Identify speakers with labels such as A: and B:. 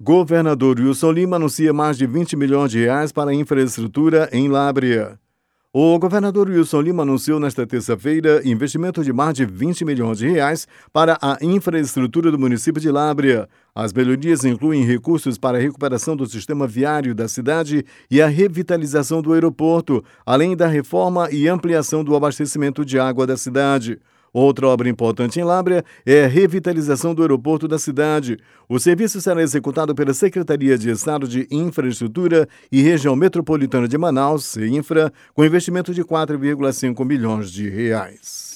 A: Governador Wilson Lima anuncia mais de 20 milhões de reais para a infraestrutura em Lábrea. O governador Wilson Lima anunciou nesta terça-feira investimento de mais de 20 milhões de reais para a infraestrutura do município de Lábrea. As melhorias incluem recursos para a recuperação do sistema viário da cidade e a revitalização do aeroporto, além da reforma e ampliação do abastecimento de água da cidade. Outra obra importante em Lábrea é a revitalização do aeroporto da cidade. O serviço será executado pela Secretaria de Estado de Infraestrutura e Região Metropolitana de Manaus, CEINFRA, com investimento de 4,5 milhões de reais.